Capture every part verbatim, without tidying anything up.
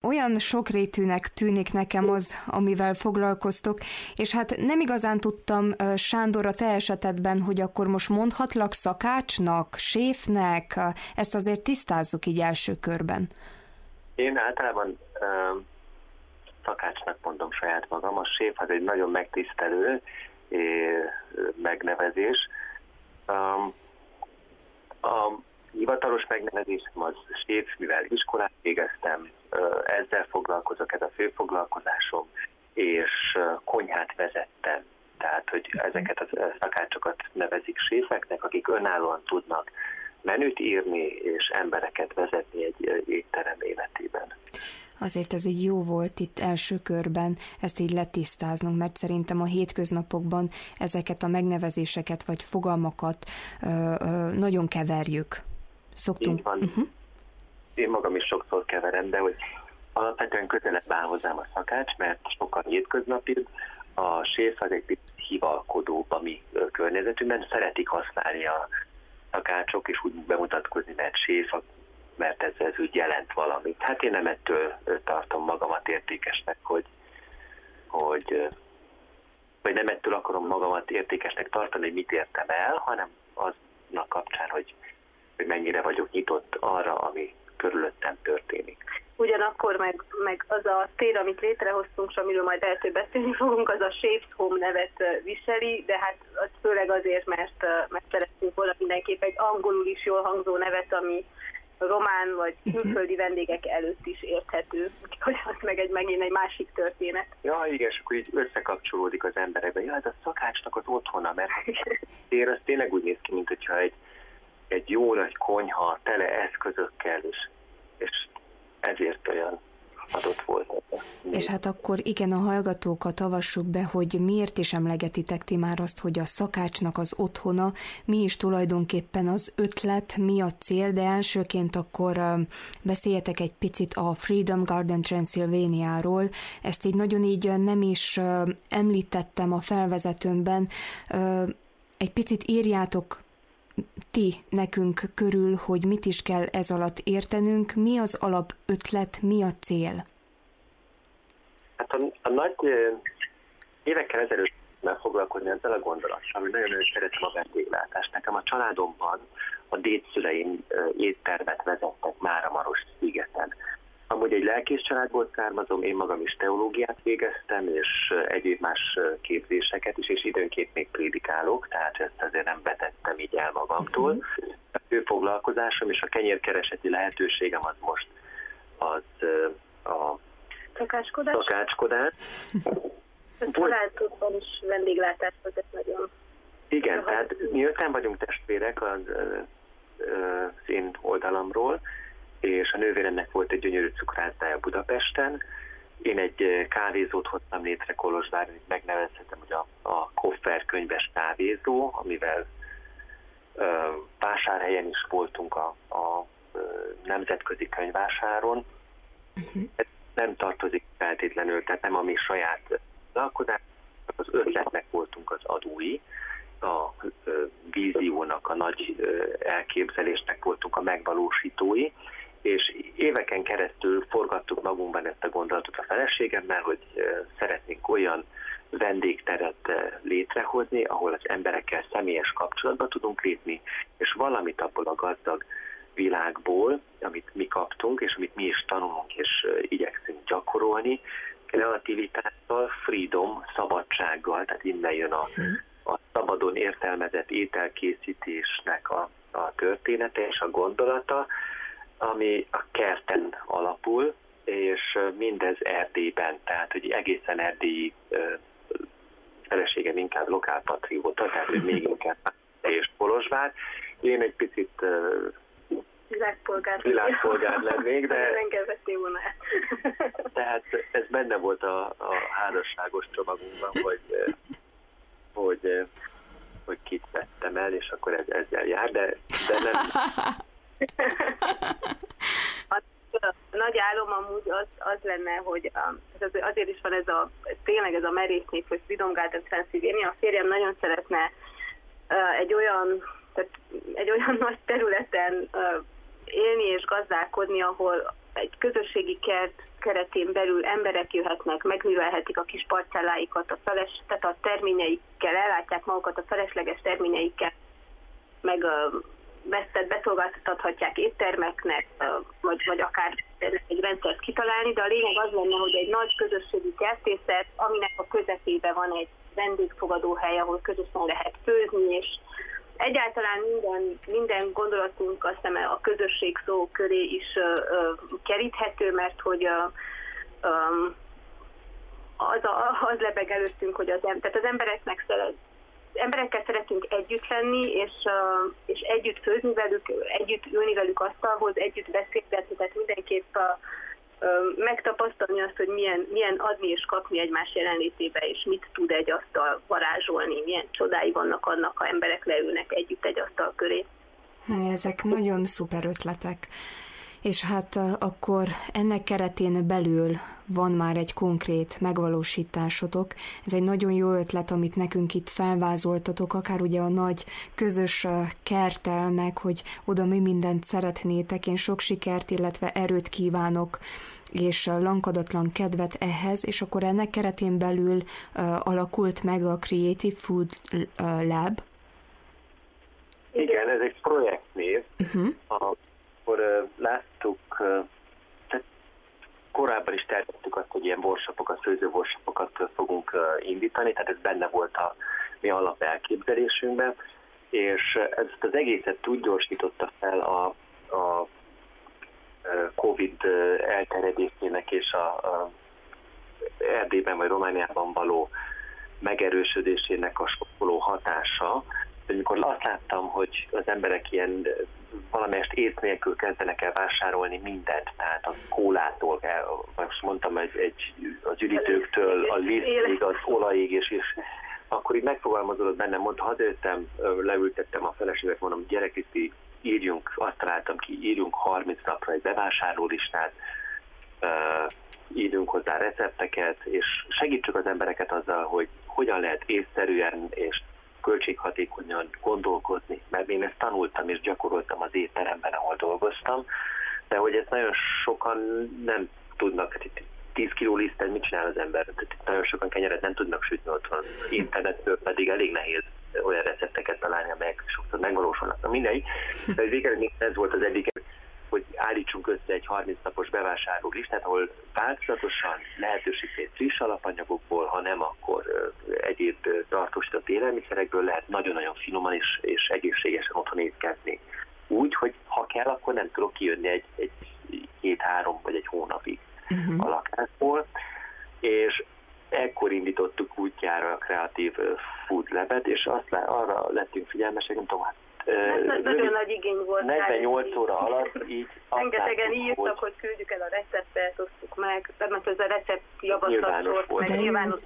olyan sokrétűnek tűnik nekem az, amivel foglalkoztok, és hát nem igazán tudtam, Sándor, a te esetedben, hogy akkor most mondhatlak szakácsnak, séfnek, ezt azért tisztázzuk így első körben. Én általában uh, szakácsnak mondom saját magam, a séf az egy nagyon megtisztelő uh, megnevezés. Um, a hivatalos megnevezésem az séf, mivel iskolát végeztem, uh, ezzel foglalkozok, ez a fő foglalkozásom, és uh, konyhát vezettem. Tehát, hogy ezeket a szakácsokat nevezik séfeknek, akik önállóan tudnak menüt írni, és embereket vezetni egy étterem életében. Azért ez így jó volt itt első körben ezt így letisztáznunk, mert szerintem a hétköznapokban ezeket a megnevezéseket vagy fogalmakat ö, ö, nagyon keverjük. Szoktunk. Így van. Uh-huh. Én magam is sokszor keverem, de hogy alapvetően közelebb áll hozzám a szakács, mert sokkal hétköznapibb. A séf az egy picit hivalkodóbb a mi környezetünkben, szeretik használni a szakácsok, és úgy bemutatkozni, mert séf, mert ez, ez úgy jelent valamit. Hát én nem ettől tartom magamat értékesnek, hogy, hogy vagy nem ettől akarom magamat értékesnek tartani, hogy mit értem el, hanem aznak kapcsán, hogy, hogy mennyire vagyok nyitott arra, ami körülöttem történik. Ugyanakkor meg, meg az a tér, amit létrehoztunk, és amiről majd eltől beszélni fogunk, az a Shapes Home nevet viseli, de hát az főleg azért, mert, mert szeretnénk volna mindenképp egy angolul is jól hangzó nevet, ami román vagy külföldi vendégek előtt is érthető, hogy az meg egy, megint egy másik történet. Ja, igen, és akkor így összekapcsolódik az emberekbe. Ja, ez a szakácsnak az otthona, mert tér az tényleg úgy néz ki, mint hogyha egy, egy jó nagy konyha, tele eszközökkel, és, és ezért olyan adott volt. És hát akkor igen, a hallgatókat avassuk be, hogy miért is emlegetitek ti már azt, hogy a szakácsnak az otthona, mi is tulajdonképpen az ötlet, mi a cél, de elsőként akkor beszéljetek egy picit a Freedom Garden Transylvaniáról. Ezt így nagyon így nem is említettem a felvezetőmben. Egy picit írjátok ti nekünk körül, hogy mit is kell ez alatt értenünk, mi az alapötlet, mi a cél? Hát a, a nagy évekkel ezelőtt már foglalkozni ezzel a gondolattal, hogy nagyon-nagyon szeretem a vendéglátást. Nekem a családomban a dédszüleim éttermet vezettek Máramarosszigeten. Amúgy egy lelkész családból származom, én magam is teológiát végeztem, és egyéb más képzéseket is, és időnként még prédikálok, tehát ezt azért nem vetettem így el magamtól. A fő foglalkozásom és a kenyérkereseti lehetőségem az most az a szakácskodás. szakácskodás. A családokban is vendéglátást vezet nagyon. Igen, tehát mi öten vagyunk testvérek az, az én oldalamról, és a nővéremnek volt egy gyönyörű cukrászdája Budapesten. Én egy kávézót hoztam létre Kolozsváron, itt megnevezhetem, hogy a, a Koffer könyves kávézó, amivel ö, vásárhelyen is voltunk a, a ö, nemzetközi könyvvásáron. Uh-huh. Ez nem tartozik feltétlenül, tehát nem a mi saját alkotás, az ötletnek voltunk az adói, a ö, víziónak, a nagy ö, elképzelésnek voltunk a megvalósítói, és éveken keresztül forgattuk magunkban ezt a gondolatot a feleségemmel, hogy szeretnénk olyan vendégteret létrehozni, ahol az emberekkel személyes kapcsolatba tudunk lépni, és valamit abból a gazdag világból, amit mi kaptunk, és amit mi is tanulunk, és igyekszünk gyakorolni, kreativitással, freedom, szabadsággal, tehát innen jön a, a szabadon értelmezett ételkészítésnek a, a története és a gondolata, ami a kerten alapul, és mindez Erdélyben, tehát hogy egészen erdélyi feleségem inkább lokálpatrióta, tehát hogy még inkább és Kolozsvár. Én egy picit világpolgár, világpolgár lennék, de tehát tehát ez benne volt a, a házasságos csomagunkban, hogy, hogy, hogy kit vettem el, és akkor ez ezzel jár, de, de nem... A nagy álom amúgy az, az lenne, hogy az, azért is van ez a, tényleg ez a merész nép, hogy Freedom Garden Transylvania. A férjem nagyon szeretne uh, egy olyan, tehát egy olyan nagy területen uh, élni és gazdálkodni, ahol, egy közösségi kert keretén belül emberek jöhetnek, megművelhetik a kis parcelláikat, a, feles, tehát a terményeikkel, ellátják magukat a felesleges terményeikkel, meg a vesztet beszolgáltathatják éttermeknek, vagy, vagy akár egy rendszert kitalálni, de a lényeg az lenne, hogy egy nagy közösségi kertészet, aminek a közepében van egy vendégfogadóhely, ahol közösen lehet főzni, és egyáltalán minden, minden gondolatunk azt hiszem a közösség szó köré is uh, uh, keríthető, mert hogy uh, um, az, a, az lebeg előttünk, hogy az, tehát az embereknek szeret, emberekkel szeretünk együtt lenni, és, uh, és együtt főzni velük, együtt ülni velük asztalhoz, együtt beszélgetni, tehát mindenképp uh, uh, megtapasztalni azt, hogy milyen, milyen adni és kapni egymás jelenlétébe, és mit tud egy asztal varázsolni, milyen csodái vannak annak, ha emberek leülnek együtt egy asztal köré. Ezek nagyon szuper ötletek. És hát akkor ennek keretén belül van már egy konkrét megvalósításotok. Ez egy nagyon jó ötlet, amit nekünk itt felvázoltatok, akár ugye a nagy közös kerttel, meg hogy oda mi mindent szeretnétek. Én sok sikert, illetve erőt kívánok, és lankadatlan kedvet ehhez, és akkor ennek keretén belül uh, alakult meg a Creative Food Lab. Igen, ez egy projektnév. Uh-huh. A Akkor uh, láttuk, uh, tehát korábban is tervettük azt, hogy ilyen workshopokat, főző workshopokat uh, fogunk uh, indítani, tehát ez benne volt a mi alap elképzelésünkben, és uh, ezt az egészet úgy gyorsította fel a, a uh, Covid uh, elterjedésének és a, a Erdélyben vagy Romániában való megerősödésének a sokkoló hatása, hogy amikor azt láttam, hogy az emberek ilyen valamelyest ész nélkül kezdenek el vásárolni mindent, tehát a kólától, most mondtam, egy, egy, az üdítőktől, a lisztig, az olajig, és, és akkor így megfogalmazódott bennem, mondta, hazajöttem, leültettem a feleséget, mondom, gyerek, itt írjunk, azt találtam ki, írjunk harminc napra egy bevásárlólistát, írjunk hozzá recepteket, és segítsük az embereket azzal, hogy hogyan lehet észszerűen és költséghatékonyan gondolkozni, mert én ezt tanultam és gyakoroltam az étteremben, ahol dolgoztam, de hogy ezt nagyon sokan nem tudnak, tíz kiló lisztet mit csinál az ember, nagyon sokan kenyeret nem tudnak sütni otthon, internetből pedig elég nehéz olyan recepteket találni, amelyek sokszor megvalósulnak. Na mindegy, de végül ez volt az egyik, hogy állítsunk össze egy harminc napos bevásárló listát, ahol változatosan lehetőség szerint friss alapanyagokból, ha nem, akkor egyéb tartósított élelmiszerekből lehet nagyon-nagyon finoman és, és egészségesen otthon étkezni. Úgy, hogy ha kell, akkor nem tudok kijönni egy, egy két-három vagy egy hónapig uh-huh. a lakásból, és ekkor indítottuk útjára a Creative Food Lab-et, és azt lá, arra lettünk figyelmesek, nem tudom, hát Hát nagyon nagy igény volt. negyvennyolc óra alatt így... Rengetegen írtak, hogy... hogy küldjük el a receptet, osztuk meg, mert ez a recept javaslat volt, meg nyilvános.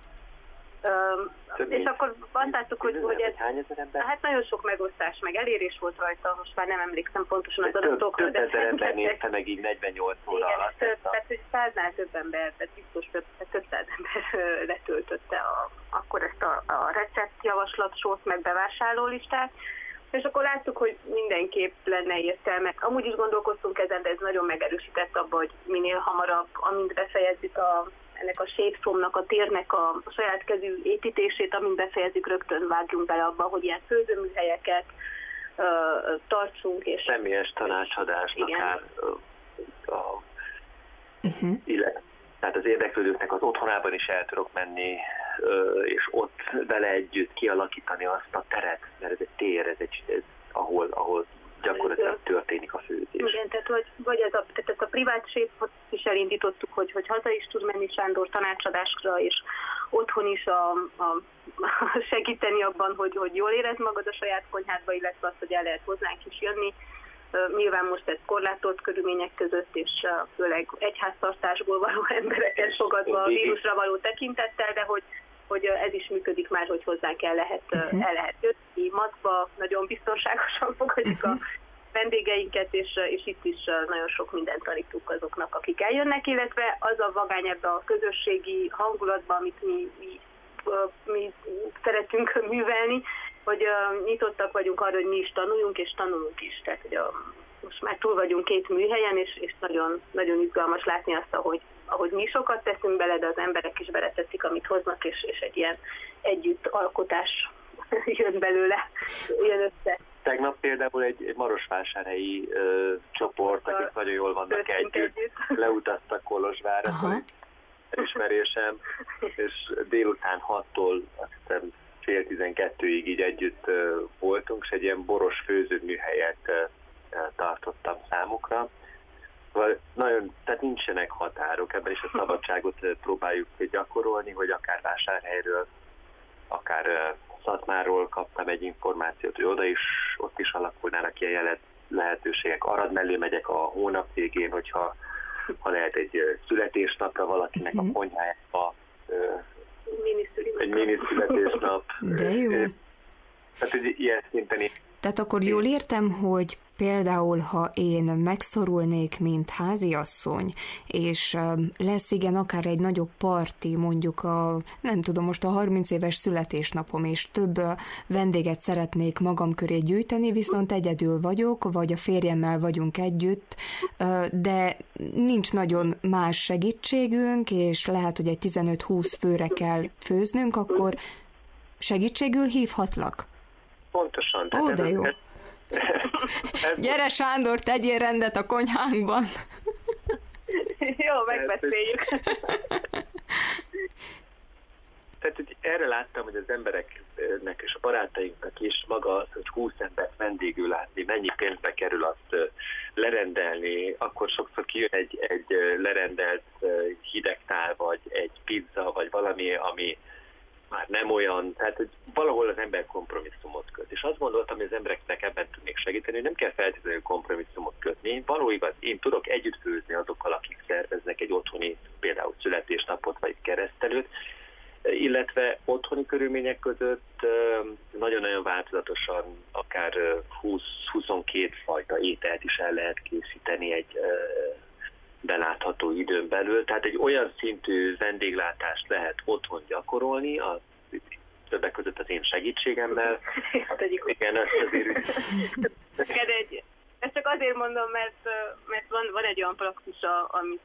Um, és akkor azt láttuk, hogy, hogy ez, hát nagyon sok megosztás, meg elérés volt rajta, most már nem emlékszem pontosan az adatokra. Több ezer ember nézte meg így negyvennyolc óra alatt. Igen, tehát hogy száznál több ember, tehát biztos több, több száz ember letöltötte a, akkor ezt a, a receptjavaslatsort, meg bevásárlólistát. És akkor láttuk, hogy mindenképp lenne értelme. Amúgy is gondolkoztunk ezen, de ez nagyon megerősített abban, hogy minél hamarabb, amint befejezzük a, ennek a sétszomnak, a térnek a saját kezű építését, amint befejezzük, rögtön vágjunk bele abba, hogy ilyen főzőműhelyeket uh, tartsunk. És személyes tanácsadásnak akár uh, a, uh-huh. illetve, tehát az érdeklődőknek az otthonában is el tudok menni, és ott vele együtt kialakítani azt a teret, mert ez egy tér, ez egy, ez, ahol, ahol gyakorlatilag történik a főzés. Igen, tehát vagy, vagy ez a, tehát ezt a privát séfot is elindítottuk, hogy, hogy haza is tud menni Sándor tanácsadásra, és otthon is a, a, a segíteni abban, hogy, hogy jól érezd magad a saját konyhádba, illetve azt, hogy el lehet hozzánk is jönni. Nyilván most ez korlátolt körülmények között, és főleg egyháztartásból való embereket fogadva a vírusra való tekintettel, de hogy, hogy ez is működik már, hogy hozzánk el lehet, uh-huh. el lehet jönni, maszkba, nagyon biztonságosan fogadjuk a vendégeinket, és, és itt is nagyon sok mindent tanítunk azoknak, akik eljönnek, illetve az a vagány ebbe a közösségi hangulatban, amit mi, mi, mi szeretünk művelni, hogy uh, nyitottak vagyunk arra, hogy mi is tanuljunk, és tanulunk is. Tehát, hogy a most már túl vagyunk két műhelyen, és, és nagyon, nagyon izgalmas látni azt, ahogy, ahogy mi sokat teszünk bele, de az emberek is beleteszik, amit hoznak, és, és egy ilyen együtt alkotás jön belőle, jön össze. Tegnap például egy, egy marosvásárhelyi ö, csoport, akik nagyon jól vannak együtt, együtt, leutaztak Kolozsvárra, elismerésem, és délután hattól azt hiszem fél tizenkettőig így együtt ö, voltunk, és egy ilyen boros főzőműhelyet ö, tartottam számukra. Nagyon, tehát nincsenek határok, ebben is a szabadságot próbáljuk gyakorolni, hogy akár Vásárhelyről, akár Szatmárról kaptam egy információt, hogy oda is, ott is alakulnának ilyen lehetőségek. Arad mellé megyek a hónap végén, hogyha ha lehet egy születésnapra valakinek a konyhájába, egy mini születésnap. De jó. Tehát egy ilyen szinten. Tehát akkor jól értem, hogy például, ha én megszorulnék, mint háziasszony, és lesz igen akár egy nagyobb parti, mondjuk a, nem tudom, most a harminc éves születésnapom, és több vendéget szeretnék magam köré gyűjteni, viszont egyedül vagyok, vagy a férjemmel vagyunk együtt, de nincs nagyon más segítségünk, és lehet, hogy egy tizenöt-húsz főre kell főznünk, akkor segítségül hívhatlak? Pontosan. Ó, de jó. Gyere Sándor, tegyél rendet a konyhánkban. Jó, megbeszéljük. Tehát hogy erre láttam, hogy az embereknek és a barátainknak is maga az, hogy húsz embert vendégül látni, mennyi pénzbe kerül azt lerendelni, akkor sokszor kijön egy, egy lerendelt hidegtál, vagy egy pizza, vagy valami, ami már nem olyan, tehát hogy valahol az ember kompromisszumot köt. És azt gondoltam, hogy az embereknek ebben tudnék segíteni, hogy nem kell feltétlenül kompromisszumot kötni. Való igaz, én tudok együtt főzni azokkal, akik szerveznek egy otthoni, például születésnapot vagy keresztelőt, illetve otthoni körülmények között nagyon-nagyon változatosan akár húsz-huszonkettő fajta ételt is el lehet készíteni egy belátható időn belül. Tehát egy olyan szintű vendéglátást lehet otthon gyakorolni, a többek között az én segítségemmel. Hát igen, ezt azért... egy, ezt csak azért mondom, mert, mert van, van egy olyan praxisa, ami,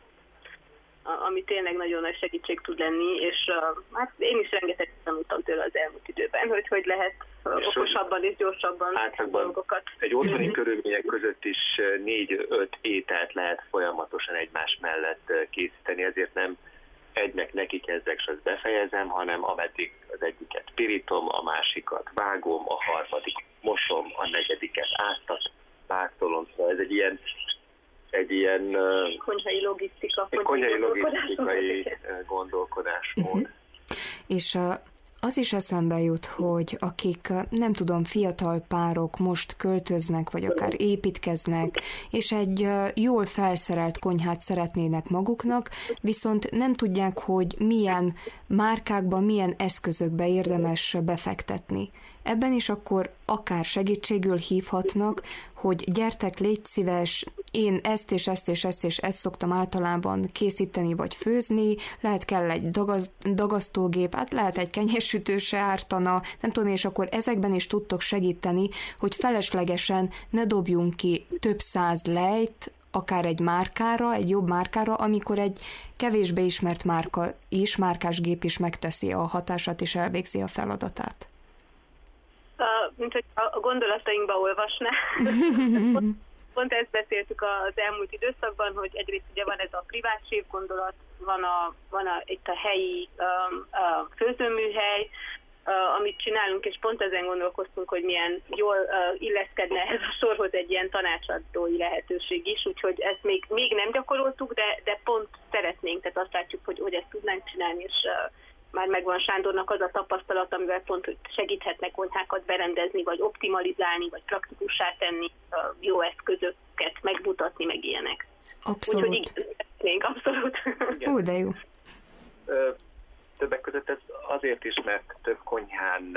ami tényleg nagyon nagy segítség tud lenni, és hát én is rengeteg tanultam tőle az elmúlt időben, hogy hogy lehet és okosabban és gyorsabban dolgokat. Egy otthoni körülmények között is négy-öt ételt lehet folyamatosan egymás mellett készíteni, ezért nem egynek neki kezdek, és azt befejezem, hanem ameddig az egyiket pirítom, a másikat vágom, a harmadik mosom, a negyediket áztat, pásztolom, szóval ez egy ilyen egy ilyen konyhai logisztika, egy konyhai logisztikai gondolkodásmód. Uh-huh. És az is eszembe jut, hogy akik, nem tudom, fiatal párok most költöznek, vagy akár építkeznek, és egy jól felszerelt konyhát szeretnének maguknak, viszont nem tudják, hogy milyen márkákban, milyen eszközökbe érdemes befektetni. Ebben is akkor akár segítségül hívhatnak, hogy gyertek, légy szíves, én ezt és ezt és ezt és ezt szoktam általában készíteni vagy főzni, lehet kell egy dagaz, dagasztógép, hát lehet egy kenyérsütő se ártana, nem tudom, és akkor ezekben is tudtok segíteni, hogy feleslegesen ne dobjunk ki több száz lejt, akár egy márkára, egy jobb márkára, amikor egy kevésbé ismert márka is, márkás gép is megteszi a hatását és elvégzi a feladatát. Uh, mint hogy a gondolatainkba olvasná. Pont ezt beszéltük az elmúlt időszakban, hogy egyrészt ugye van ez a privát séf gondolat, van, a, van a, itt a helyi um, a főzőműhely, uh, amit csinálunk, és pont ezen gondolkoztunk, hogy milyen jól uh, illeszkedne ehhez a sorhoz egy ilyen tanácsadói lehetőség is, úgyhogy ezt még, még nem gyakoroltuk, de, de pont szeretnénk, tehát azt látjuk, hogy, hogy ezt tudnánk csinálni, és uh, már megvan Sándornak az a tapasztalat, amivel pont hogy segíthetnek konyhákat berendezni, vagy optimalizálni, vagy praktikussá tenni, jó eszközöket megmutatni, meg ilyenek. Abszolút. Úgyhogy így, abszolút. Ó, de jó. Többek között ez azért is, mert több konyhán,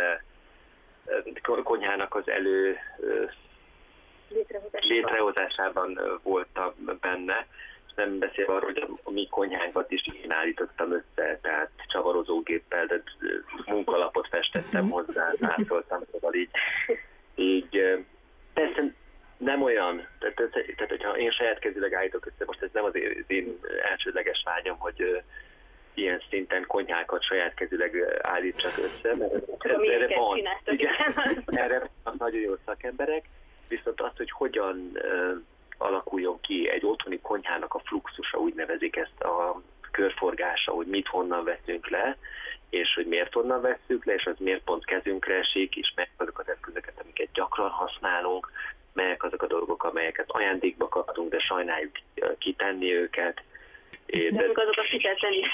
konyhának az elő létrehozásában, létrehozásában voltam benne, nem beszélve arról, hogy a mi konyhánkat is én állítottam össze, tehát csavarozógéppel, de munkalapot festettem hozzá, ászoltam, szóval így, így persze nem olyan, tehát, tehát hogyha én saját kezűleg állítok össze, most ez nem az én elsődleges vágyam, hogy ilyen szinten konyhákat saját kezűleg állítsak össze, mert ez, erre van, igen, erre van nagyon jó szakemberek, viszont az, hogy hogyan uh, alakuljon ki egy otthoni konyhának a fluxusa, úgy nevezik ezt a körforgása, hogy mit honnan veszünk le, és hogy miért honnan vesszük le, és az miért pont kezünkre esik, és melyek azok az eszközöket, amiket gyakran használunk, melyek azok a dolgok, amelyeket ajándékba kaptunk, de sajnáljuk kitenni őket. De de azokat ki kell tenni.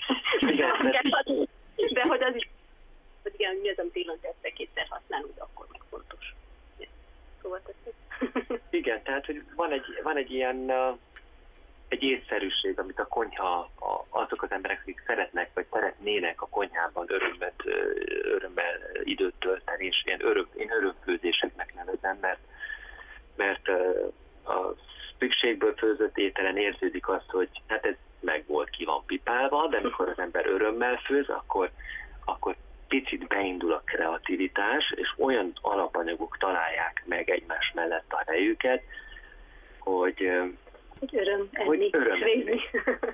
De hogy az is, hogy igen, mi az, amit évente egyszer-kétszer használunk, de akkor meg fontos. Szóval tetszik. Igen, tehát hogy van egy, van egy ilyen egy észszerűség, amit a konyha, azok az emberek, akik szeretnek, vagy szeretnének a konyhában örömet, örömmel időt tölteni, és ilyen öröm, én örömfőzéseknek nevezem, mert, mert a szükségből főzött ételen érződik azt, hogy hát ez meg volt, ki van pipálva, de amikor az ember örömmel főz, akkor, akkor picit beindul a kreativitás, és olyan alapanyagok találják meg egymás mellett a helyüket, hogy Hogy öröm enni, főzni.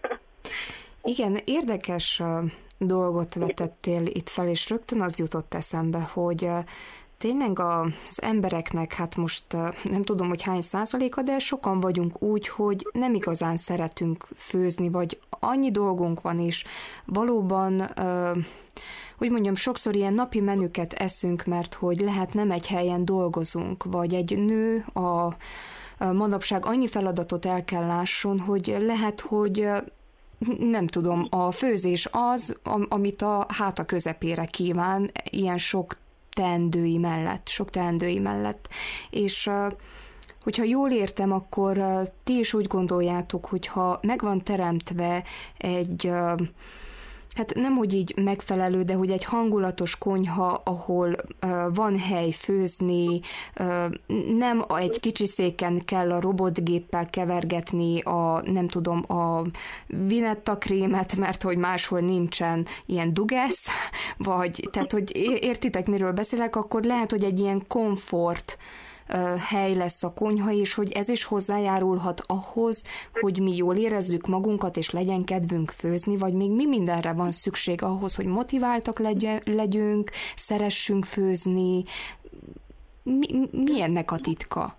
Igen, érdekes dolgot vetettél itt fel, és rögtön az jutott eszembe, hogy tényleg az embereknek, hát most nem tudom, hogy hány százaléka, de sokan vagyunk úgy, hogy nem igazán szeretünk főzni, vagy annyi dolgunk van, és valóban, hogy mondjam, sokszor ilyen napi menüket eszünk, mert hogy lehet nem egy helyen dolgozunk, vagy egy nő a manapság annyi feladatot el kell lásson, hogy lehet, hogy nem tudom, a főzés az, amit a háta közepére kíván, ilyen sok teendői mellett, sok teendői mellett. És hogyha jól értem, akkor ti is úgy gondoljátok, hogyha meg van teremtve egy, hát nem hogy így megfelelő, de hogy egy hangulatos konyha, ahol uh, van hely főzni, uh, nem egy kicsi széken kell a robotgéppel kevergetni a, nem tudom, a vinetta krémet, mert hogy máshol nincsen ilyen dugesz, vagy, tehát, hogy értitek, miről beszélek, akkor lehet, hogy egy ilyen komfort hely lesz a konyha, és hogy ez is hozzájárulhat ahhoz, hogy mi jól érezzük magunkat, és legyen kedvünk főzni, vagy még mi mindenre van szükség ahhoz, hogy motiváltak legyünk, szeressünk főzni. Mi, mi ennek a titka?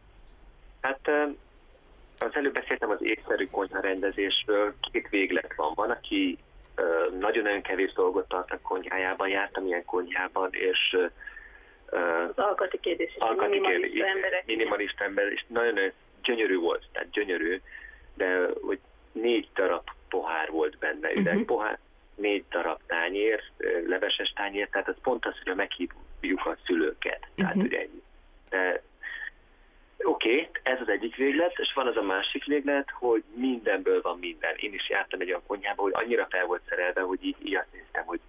Hát az előbb beszéltem az észszerű konyha rendezésről, két véglet van. Van, aki nagyon-nagyon kevés dolgot tart a konyhájában, jártam ilyen konyhában, és az alkati kérdés, és alkati minimalista kérdés, emberek. Minimalista ember, és nagyon gyönyörű volt, tehát gyönyörű, de hogy négy darab pohár volt benne, üveg uh-huh. pohár, négy darab tányér, leveses tányér, tehát az pont az, hogy meghívjuk a szülőket. Uh-huh. Tehát ugye ennyi. De oké, okay, ez az egyik véglet, és van az a másik véglet, hogy mindenből van minden. Én is jártam egy olyan konyhába, hogy annyira fel volt szerelve, hogy így, így azt néztem, hogy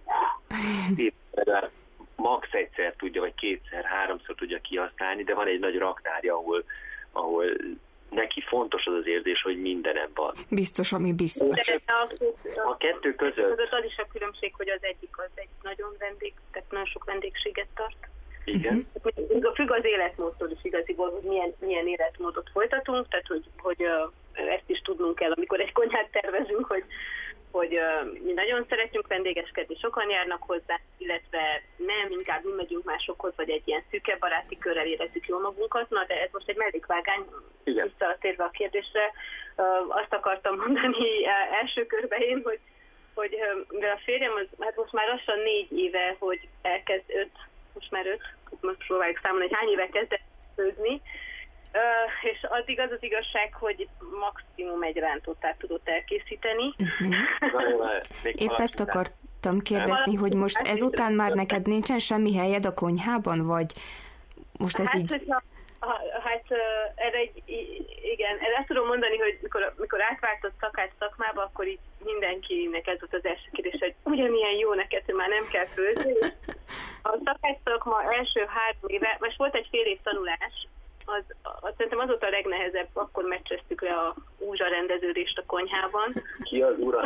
max egyszer tudja, vagy kétszer, háromszor tudja kihasználni, de van egy nagy raktárja, ahol, ahol neki fontos az az érzés, hogy mindenem van. Biztos, ami biztos. De a, a, a kettő között... között az is a különbség, hogy az egyik az egy nagyon vendég, tehát nagyon sok vendégséget tart. Igen. Uh-huh. Függ az életmódtól is igaziból, hogy milyen, milyen életmódot folytatunk, tehát hogy, hogy uh, ezt is tudnunk kell, amikor egy konyhát tervezünk, hogy hogy uh, mi nagyon szeretünk vendégeskedni, sokan járnak hozzá, illetve nem, inkább mi megyünk másokhoz, vagy egy ilyen szűkebb baráti körrel érezzük jól magunkat. Na, de ez most egy mellékvágány, visszatérve a kérdésre. Uh, azt akartam mondani uh, első körben én, hogy, hogy uh, a férjem, az, hát most már lassan négy éve, hogy elkezd öt, most már öt, most próbáljuk számolni, hogy hány éve kezdett főzni, Uh, és addig az az igazság, hogy maximum egy rántottát tudott elkészíteni. Uh-huh. Épp ezt akartam kérdezni, hogy most ezután már neked nincsen semmi helyed a konyhában, vagy most ez hát, így... Hogyha, hát erre egy, igen, erre ezt tudom mondani, hogy mikor, mikor átváltott szakács szakmába, akkor így mindenkinek ez volt az első kérdés, hogy ugyanilyen jó neked, hogy már nem kell főzni. A szakács szakma első három éve, most volt egy fél év tanulás, Az, az, szerintem az volt a legnehezebb, akkor meccseztük le a úzsa rendeződést a konyhában. Ki az ura?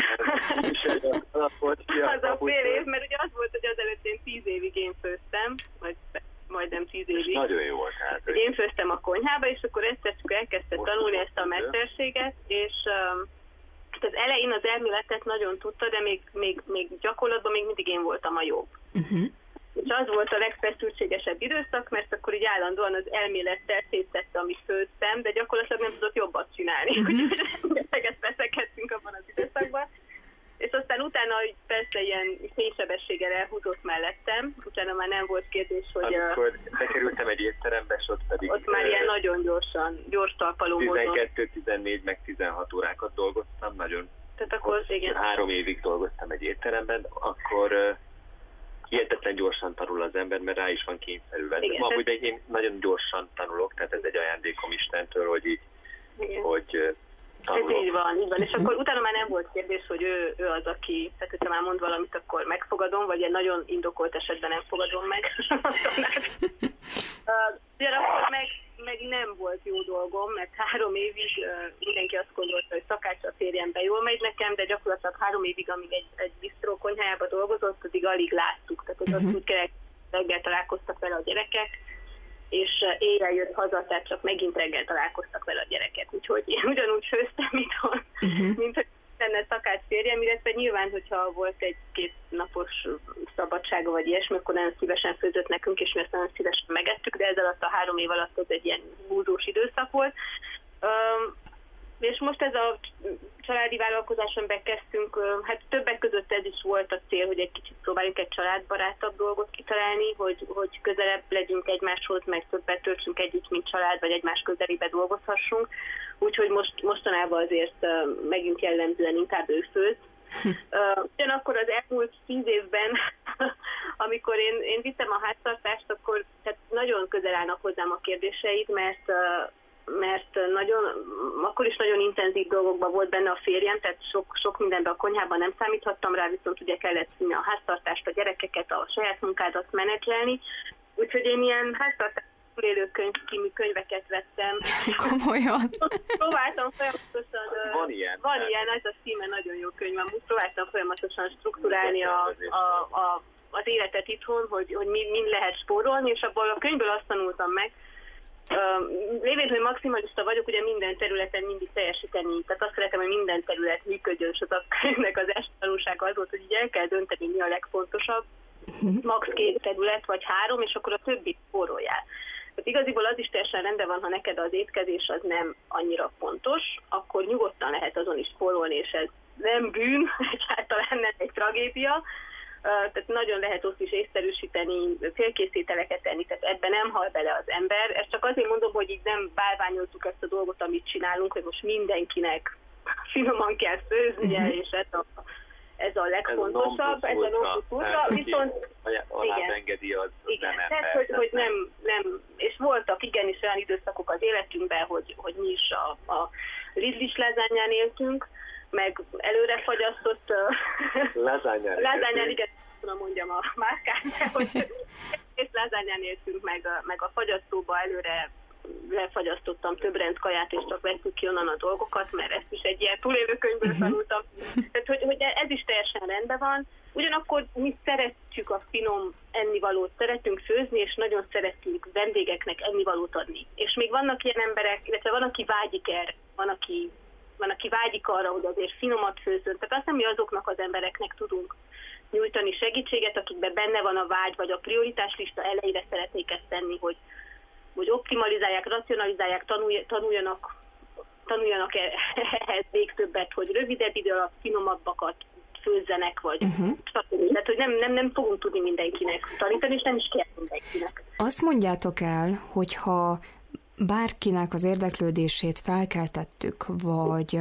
Az a fél év, mert ugye az volt, hogy azelőtt én tíz évig én főztem, vagy majdnem tíz évig. Nagyon jó volt. Hát, én főztem a konyhába, és akkor egyszer nagyon tudta, de még, még, még gyakorlatban még mindig én voltam a jobb. Uh-huh. És az volt a legfeszültségesebb időszak, mert akkor így állandóan az elmélettel szétszette, amit főztem, de gyakorlatilag nem tudott jobbat csinálni. Uh-huh. Úgyhogy rengeteget veszekedtünk abban az időszakban. És aztán utána persze ilyen fénysebességgel elhúzott mellettem, utána már nem volt kérdés, hogy... Amikor bekerültem egy étterembe, és ott pedig... Ott már ilyen nagyon gyorsan, gyors talpaló módon. tizenkettő, tizennégy, meg tizenhat órákat dolgoztam, nagyon... Tehát akkor igen. Három évig dolgoztam egy étteremben, akkor uh, hihetetlen gyorsan tanul az ember, mert rá is van kényszerülve. Amúgy tehát... én nagyon gyorsan tanulok, tehát ez egy ajándékom Istentől, hogy így... Igen. Hogy, uh, Ez így van, így van. És akkor utána már nem volt kérdés, hogy ő, ő az, aki, tehát hogyha már mond valamit, akkor megfogadom, vagy egy nagyon indokolt esetben nem fogadom meg. Ugyanakkor meg, meg nem volt jó dolgom, mert három évig uh, mindenki azt gondolta, hogy szakács a férjembe jól megy nekem, de gyakorlatilag három évig, amíg egy, egy bisztró konyhájába dolgozott, addig alig láttuk. Tehát az uh-huh. úgy kell, reggel találkoztak vele a gyerekek, és éjjel jött haza, tehát csak megint reggel találkoztak vele a gyerekek. Úgyhogy én ugyanúgy főztem, mint, uh-huh. mint hogy lenne szakács férjem, illetve nyilván, hogyha volt egy-két napos szabadsága vagy ilyesmi, akkor nagyon szívesen főzött nekünk, és mi ezt nagyon szívesen megettük, de ez alatt a három év alatt ez egy ilyen húzós időszak volt. Um, és most ez a családi vállalkozáson bekezdtünk, hát többek között ez is volt a cél, hogy egy kicsit próbáljunk egy családbarátabb dolgot kitalálni, hogy, hogy közelebb legyünk egymáshoz, meg többet töltsünk együtt, mint család, vagy egymás közelébe dolgozhassunk. Úgyhogy most, mostanában azért megint jellemzően inkább ő főz. Ugyanakkor az elmúlt tíz évben, amikor én, én vittem a háztartást, akkor tehát nagyon közel állnak hozzám a kérdéseid, mert mert nagyon, akkor is nagyon intenzív dolgokban volt benne a férjem, tehát sok, sok mindenben a konyhában nem számíthattam rá, viszont ugye kellett színni a háztartást, a gyerekeket, a saját munkádat menedzselni. Úgyhogy én ilyen háztartás túlélőkönyv című könyveket vettem. Komolyan? Próbáltam folyamatosan... Van ilyen. Van ilyen, ez a címe nagyon jó könyv. Próbáltam folyamatosan strukturálni a, a, a, az életet itthon, hogy, hogy mi, mind lehet spórolni, és abból a könyvből azt tanultam meg, Uh, lévén, hogy maximalista vagyok, ugye minden területen mindig teljesíteni, tehát azt szeretem, hogy minden terület működjön, és az a könyvnek az első tanulsága az volt, hogy így el kell dönteni, mi a legfontosabb, max két terület vagy három, és akkor a többit spóroljál. Tehát igaziból az is teljesen rendben van, ha neked az étkezés az nem annyira fontos, akkor nyugodtan lehet azon is spórolni, és ez nem bűn, egyáltalán nem egy tragédia. Tehát nagyon lehet ott is észszerűsíteni, félkészételeket tenni, tehát ebben nem hal bele az ember. Ezt csak azért mondom, hogy így nem bálványoltuk ezt a dolgot, amit csinálunk, hogy most mindenkinek finoman kell főznie, uh-huh. és ez a, ez a legfontosabb, ez a non-kultúra. Viszont alábengedi az, az igen, nem tehát, ember. hogy, hogy nem, nem, és voltak igenis olyan időszakok az életünkben, hogy, hogy mi is a, a Lidl-is lázányán éltünk, meg előrefagyasztott lázányán, lázányán igen, tudom mondjam a márkát, hogy és lázányán éltünk, meg a, meg a fagyasztóba előre lefagyasztottam több rendkaját, és csak vettük ki onnan a dolgokat, mert ezt is egy ilyen túlélőkönyvből uh-huh. tanultam. Tehát, hogy, hogy ez is teljesen rendben van. Ugyanakkor mi szeretjük a finom ennivalót, szeretünk főzni, és nagyon szeretünk vendégeknek ennivalót adni. És még vannak ilyen emberek, illetve van, aki vágyik erre, van, aki van, aki vágyik arra, hogy azért finomat főzön. Tehát azt nem mi azoknak az embereknek tudunk nyújtani segítséget, akikben benne van a vágy, vagy a prioritáslista elejére szeretnék ezt tenni, hogy, hogy optimalizálják, racionalizálják, tanulj, tanuljanak, tanuljanak ehhez még többet, hogy rövidebb idő alatt finomabbakat főzzenek, vagy uh-huh. stb. Tehát, hogy nem, nem, nem fogunk tudni mindenkinek tanítani, és nem is kell mindenkinek. Azt mondjátok el, hogyha bárkinek az érdeklődését felkeltettük, vagy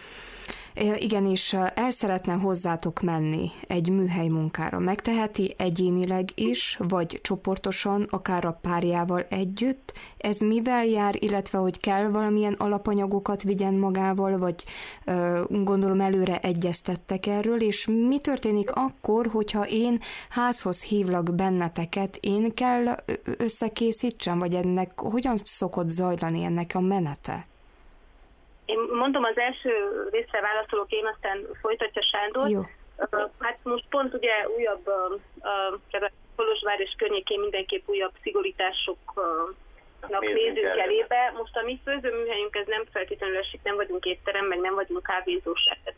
igenis el szeretne hozzátok menni egy műhely munkára, megteheti egyénileg is, vagy csoportosan, akár a párjával együtt. Ez mivel jár, illetve hogy kell valamilyen alapanyagokat vigyen magával, vagy gondolom előre egyeztettek erről, és mi történik akkor, hogyha én házhoz hívlak benneteket, én kell összekészítsem, vagy ennek hogyan szokott zajlani ennek a menete? Én mondom, az első részre válaszolok én, aztán folytatja Sándor. Jó. Hát most pont ugye újabb, a Kolozsvár és környékén mindenképp újabb szigorításoknak nézünk elébe. Most a mi főzőműhelyünk ez nem feltétlenül esik, nem vagyunk étterem, meg nem vagyunk kávézóság, tehát nem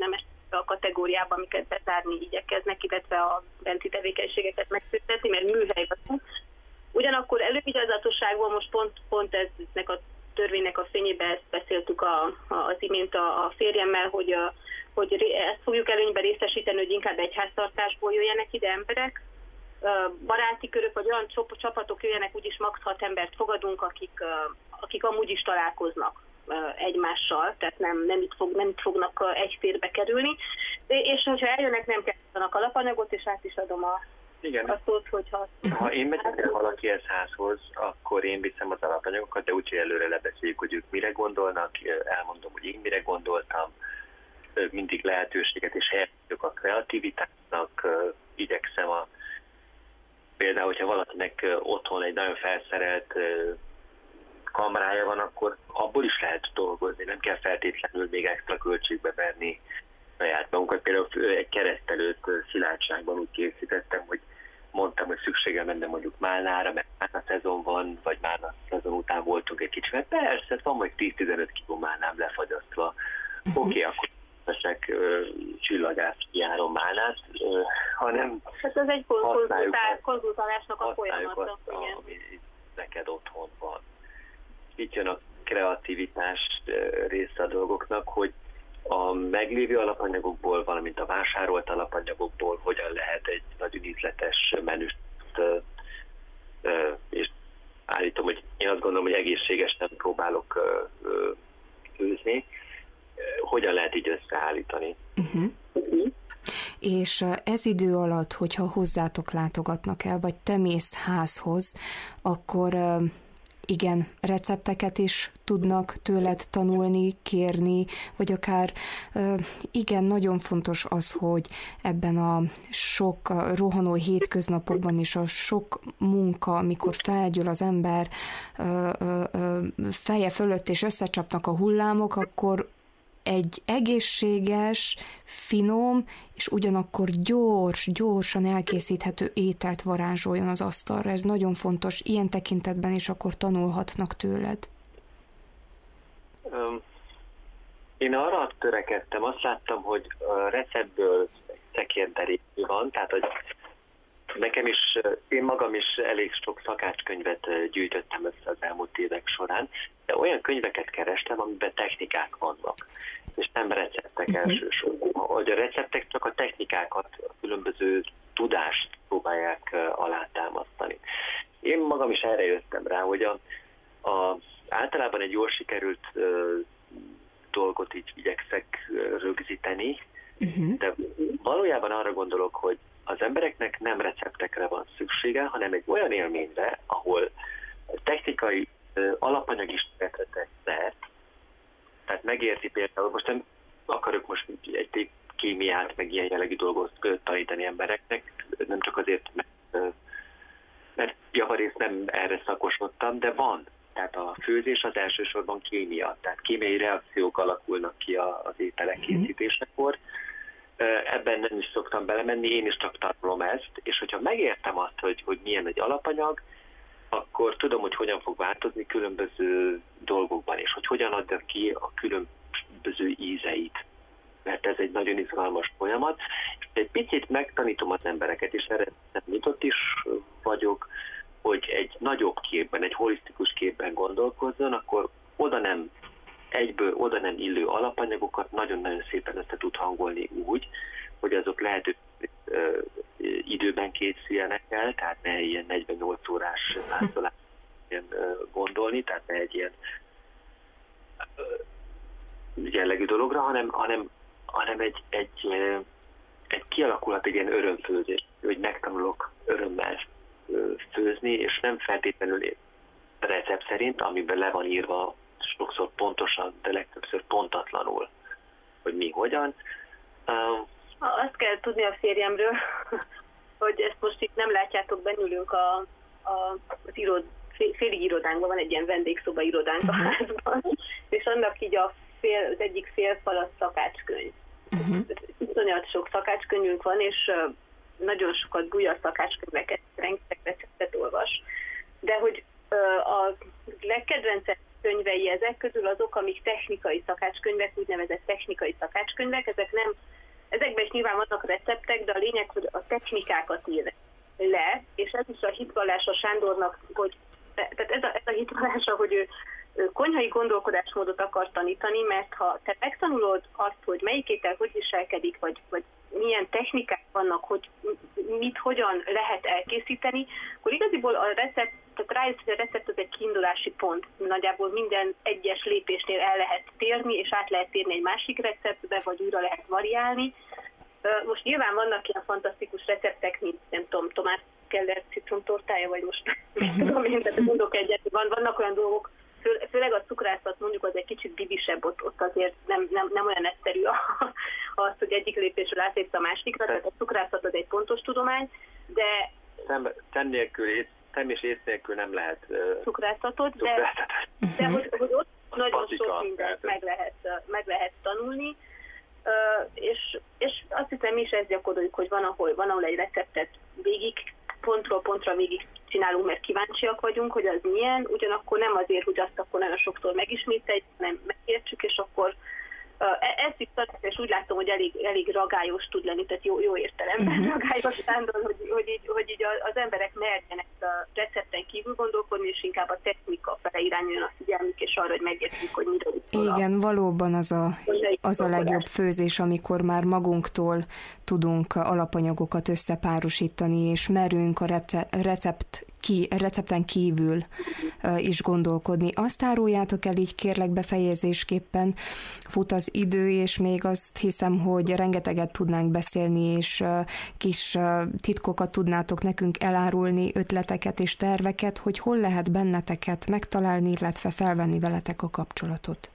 a kategóriába, amiket bezárni igyekeznek, illetve a benti tevékenységeket megszüntetni, mert műhely vagyunk. Ugyanakkor elővigyázatosságban most pont, pont eznek a törvénynek a fényében ezt beszéltük a, a, az imént a, a férjemmel, hogy, a, hogy ezt fogjuk előnyben részesíteni, hogy inkább egyháztartásból jöjjenek ide emberek, baráti körök, vagy olyan csapatok jöjjenek, úgyis max. hat embert fogadunk, akik, akik amúgy is találkoznak egymással, tehát nem, nem, itt, fog, nem itt fognak egy térbe kerülni. És hogyha eljönnek, nem kezdenek alapanyagot, és át is adom a, Igen. a szót, hogyha... Ha én megyek el valakihez házhoz, akkor én viszem az alapanyagokat, de úgyhogy előre lebeszéljük, hogy ők mire gondolnak, elmondom, hogy én mire gondoltam, mindig lehetőséget és helyet a kreativitásnak, igyekszem a például, hogyha valakinek otthon egy nagyon felszerelt kamrája van, akkor abból is lehet dolgozni, nem kell feltétlenül még extra költségbe venni saját magunkat. Például egy keresztelőt Szilágyságban úgy készítettem, hogy mondtam, hogy szükségem lenne mondjuk málnára, mert málna szezon van, vagy málna szezon után voltunk egy kicsit, mert persze, van majd tíz-tizenöt kiló málnám lefagyasztva. Uh-huh. Oké, okay, akkor veszek csillagász járom málnát, uh, hanem hát ez egy konzultál, konzultálásnak a folyamata. Azt, ami neked otthon van. Itt jön a kreativitás része a dolgoknak, hogy a meglévő alapanyagokból, valamint a vásárolt alapanyagokból hogyan lehet egy nagyon ízletes menüst, és állítom, hogy én azt gondolom, hogy egészségesen próbálok főzni, hogyan lehet így összeállítani. Uh-huh. Uh-huh. És ez idő alatt, hogyha hozzátok látogatnak el, vagy te mész házhoz, akkor igen, recepteket is tudnak tőled tanulni, kérni, vagy akár igen, nagyon fontos az, hogy ebben a sok rohanó hétköznapokban is a sok munka, amikor felgyűl az ember feje fölött, és összecsapnak a hullámok, akkor egy egészséges, finom, és ugyanakkor gyors, gyorsan elkészíthető ételt varázsoljon az asztalra. Ez nagyon fontos. Ilyen tekintetben is akkor tanulhatnak tőled. Um, én arra törekedtem, azt láttam, hogy a receptből szekérderék van, tehát hogy nekem is, én magam is elég sok szakácskönyvet gyűjtöttem össze az elmúlt évek során, de olyan könyveket kerestem, amiben technikák vannak, és nem receptek uh-huh. elsősorban. Hogy a receptek csak a technikákat, a különböző tudást próbálják alátámasztani. Én magam is erre jöttem rá, hogy a, a, általában egy jól sikerült uh, dolgot így igyekszek rögzíteni, uh-huh. de valójában arra gondolok, hogy az embereknek nem receptekre van szüksége, hanem egy olyan élményre, ahol technikai uh, alapanyag ismeretre tesz szert. Tehát megérti például, most nem akarok most egy kémiát, meg ilyen jellegű dolgot tanítani embereknek, nem csak azért, mert, mert javarészt nem erre szakosodtam, de van. Tehát a főzés az elsősorban kémia, tehát kémiai reakciók alakulnak ki az ételek készítésekor. Ebben nem is szoktam belemenni, én is csak tanulom ezt, és hogyha megértem azt, hogy, hogy milyen egy alapanyag, akkor tudom, hogy hogyan fog változni különböző dolgokban, és hogy hogyan adja ki a különböző ízeit. Mert ez egy nagyon izgalmas folyamat. És egy picit megtanítom az embereket, és erre nem nyitott is vagyok, hogy egy nagyobb képben, egy holisztikus képben gondolkozzon, akkor oda nem, egyből oda nem illő alapanyagokat nagyon-nagyon szépen össze tud hangolni úgy, hogy azok lehető időben készüljenek el, tehát ne ilyen negyvennyolc órás láncolás gondolni, tehát ne egy ilyen jellegű dologra, hanem, hanem, hanem egy, egy, egy kialakulhat egy ilyen örömfőzés, hogy megtanulok örömmel főzni, és nem feltétlenül recept szerint, amiben le van írva sokszor pontosan, de legtöbbször pontatlanul, hogy mi hogyan. Azt kell tudni a férjemről, hogy ezt most itt nem látjátok, benyúlunk a, a, az irod, félig irodánkban, van egy ilyen vendégszoba irodánk a házban, és annak így a fél, az egyik félfal a szakácskönyv. Uh-huh. Iszonyat sok szakácskönyvünk van, és nagyon sokat bújja szakácskönyveket, rengeteg receptet olvas. De hogy a legkedvencebb könyvei ezek közül azok, amik technikai szakácskönyvek, úgynevezett technikai szakácskönyvek, ezek nem ezekben is nyilván vannak receptek, de a lényeg, hogy a technikákat ír le, és ez is a hitvallása Sándornak, hogy tehát ez a, ez a hitvallása, hogy ő, ő konyhai gondolkodásmódot akar tanítani, mert ha te megtanulod azt, hogy melyik étel hogy viselkedik, vagy, vagy milyen technikák vannak, hogy mit, hogyan lehet elkészíteni, akkor igaziból a recept, tehát rájössz, hogy a recept az egy kiindulási pont. Nagyjából minden egyes lépésnél el lehet térni, és át lehet térni egy másik receptbe, vagy újra lehet variálni. Most nyilván vannak ilyen fantasztikus receptek, mint nem tudom, Tomás Keller citromtortája, vagy most nem tudom én, tehát mondok egyet, van, vannak olyan dolgok, fő, főleg a cukrászat mondjuk az egy kicsit bibisebb, ott, ott azért nem, nem, nem olyan egyszerű az, hogy egyik lépésről átlépsz a másikra, tehát a cukrászat az egy pontos tudomány, de Szem, szem nélkül, szem és ész nélkül nem lehet uh, cukrászatot, de, de hogy, hogy ott nagyon sok mindent meg lehet, meg lehet tanulni, uh, és, és azt hiszem mi is ezt gyakoroljuk, hogy van ahol, van ahol egy receptet végig, pontról pontra végig csinálunk, mert kíváncsiak vagyunk, hogy az milyen, ugyanakkor nem azért, hogy azt akkor nagyon sokszor megismételjük, nem megértsük, és akkor uh, ezt is tanít, és úgy látom, hogy elég, elég ragályos tud lenni, tehát jó, jó értelemben uh-huh. ragályos Sándor, hogy, hogy, így, hogy így az emberek merjenek a recepten kívül gondolkodni, és inkább a technika fele irányuljon a figyelmük, és arra, hogy megértjük, hogy miről is szól. Igen, valóban az a, az a legjobb főzés, amikor már magunktól tudunk alapanyagokat összepárosítani, és merünk a recept ki, recepten kívül uh, is gondolkodni. Azt áruljátok el így kérlek befejezésképpen, fut az idő, és még azt hiszem, hogy rengeteget tudnánk beszélni, és uh, kis uh, titkokat tudnátok nekünk elárulni, ötleteket és terveket, hogy hol lehet benneteket megtalálni, illetve felvenni veletek a kapcsolatot.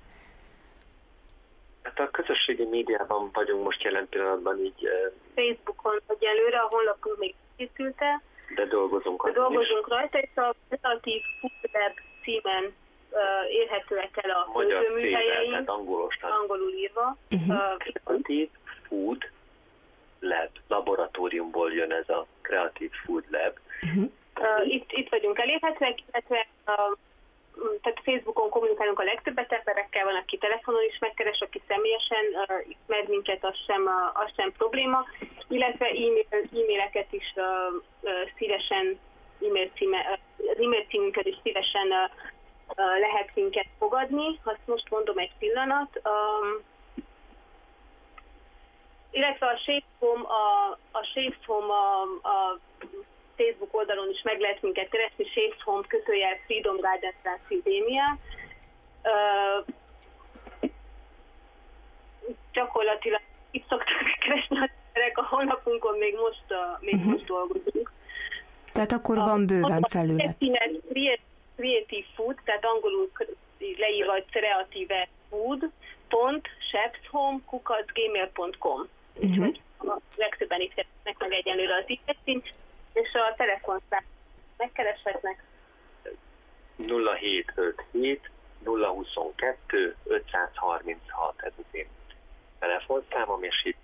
Hát a közösségi médiában vagyunk most jelen pillanatban így. Facebookon vagy előre, a honlapunk még készült-e, de dolgozunk, de dolgozunk rajta, és a Kreatív Food Lab címen uh, érhetőek el a főzőműhelyeink, angolul írva. Kreatív uh-huh. uh, Food Lab, laboratóriumból jön ez a Kreatív Food Lab. Uh-huh. Uh, itt, itt vagyunk elérhetőek, illetve uh, tehát Facebookon kommunikálunk a legtöbbet emberekkel, van, aki telefonon is megkeres, aki személyesen uh, ismer minket, az sem, uh, az sem probléma, illetve e-mail, e-maileket is uh, uh, szívesen, e-mail címe, uh, az e-mail címünket is szívesen uh, uh, lehet minket fogadni, azt most mondom egy pillanat. Um, illetve a Shapehome, a, a Shapehome a, a Facebook oldalon is meg lehet minket keresni, Shapehome kötőjel Freedom Garden Transylvania. Uh, gyakorlatilag itt szoktak keresni a emberek, a honlapunkon még most, uh, még uh-huh. most dolgozunk. Tehát akkor van bőven felület. Creative Food, tehát angolul leírva, hogy kreatíve food pont shapehome kukac gmail pont com. Uh-huh. A legtöbben itt keresnek meg egyenlőre az e-mail, és a telefonszám megkereshetnek. nulla hét öt hét nulla huszonkettő ötszázharminchat, ez az én telefonszámom, és itt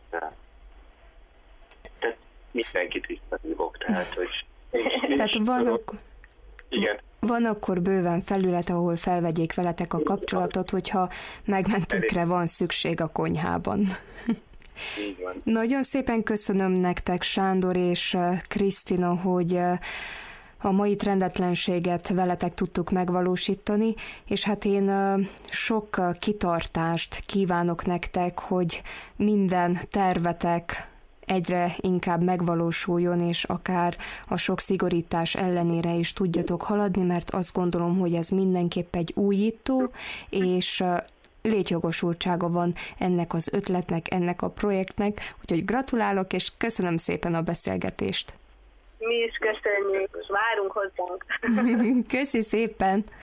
tehát mindenkit visszahívok, tehát hogy tehát van, ak- igen. van akkor bőven felület, ahol felvegyék veletek a kapcsolatot, hogyha megmentőkre van szükség a konyhában. Nagyon szépen köszönöm nektek, Sándor és Krisztina, hogy a mai rendetlenséget veletek tudtuk megvalósítani, és hát én sok kitartást kívánok nektek, hogy minden tervetek egyre inkább megvalósuljon, és akár a sok szigorítás ellenére is tudjatok haladni, mert azt gondolom, hogy ez mindenképp egy újító, és létjogosultsága van ennek az ötletnek, ennek a projektnek, úgyhogy gratulálok, és köszönöm szépen a beszélgetést. Mi is köszönjük, és várunk hozzánk. Köszi szépen!